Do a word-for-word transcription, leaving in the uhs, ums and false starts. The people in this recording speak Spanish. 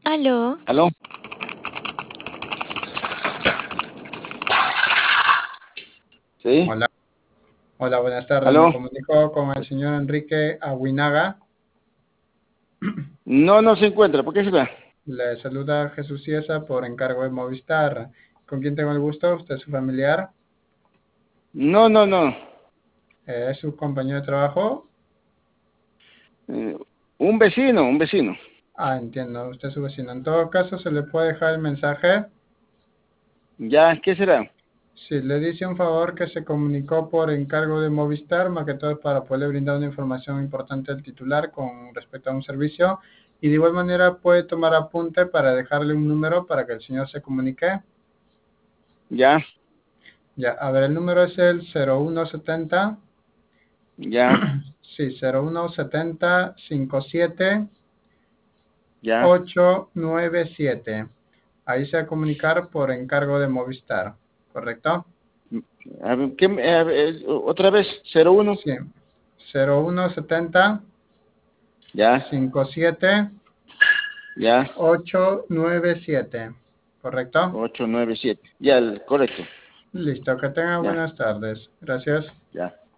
Aló. ¿Aló? ¿Sí? Hola, hola, buenas tardes. Me ¿Aló? comunico con el señor Enrique Aguinaga. No, no se encuentra. ¿Por qué será? Le saluda Jesús Ciesa por encargo de Movistar. ¿Con quién tengo el gusto? ¿Usted es su familiar? No, no, no. Eh, ¿Es su compañero de trabajo? Eh, un vecino, un vecino. Ah, entiendo. Usted es su vecino. En todo caso, se le puede dejar el mensaje. ¿Ya? ¿Qué será? Si le dice un favor que se comunicó por encargo de Movistar, más que todo para poderle brindar una información importante al titular con respecto a un servicio. Y de igual manera puede tomar apunte para dejarle un número para que el señor se comunique. ¿Ya? Ya, a ver, el número es el cero uno setenta, ¿Ya? sí, cero uno setenta cincuenta y siete ¿Ya? ochocientos noventa y siete. Ahí se va a comunicar por encargo de Movistar, ¿correcto? A ver, ¿qué, me- a ver, otra vez, cero uno. Sí, cero uno setenta ¿Ya? cincuenta y siete ¿Ya? ochocientos noventa y siete, ¿correcto? ocho nueve siete. Ya, el- correcto. Listo, que tenga Ya, buenas tardes. Gracias. ya.